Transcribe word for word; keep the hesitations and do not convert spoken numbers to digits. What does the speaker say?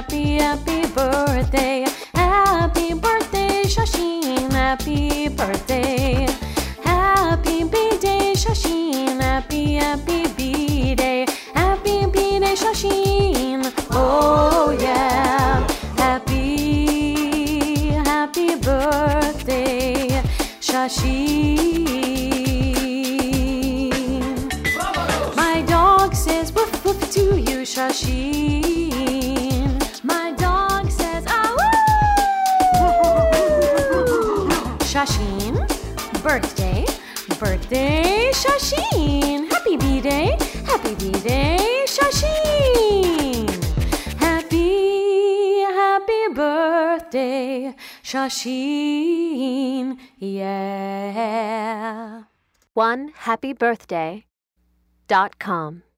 happy, happy birthday. Happy birthday, Shashin. Happy birthday. Happy B-Day, Shashin. Happy, happy B-Day. Happy B-Day, Shashin. Oh yeah. Happy, happy birthday, Shashin. My dog says woof woof to you, Shashin. My dog says ah woo. Shashin, birthday, birthday, Shashin. Happy B-Day, happy B-Day, Shashin. Happy, happy birthday, Shashin. Yeah. one happy birthday dot com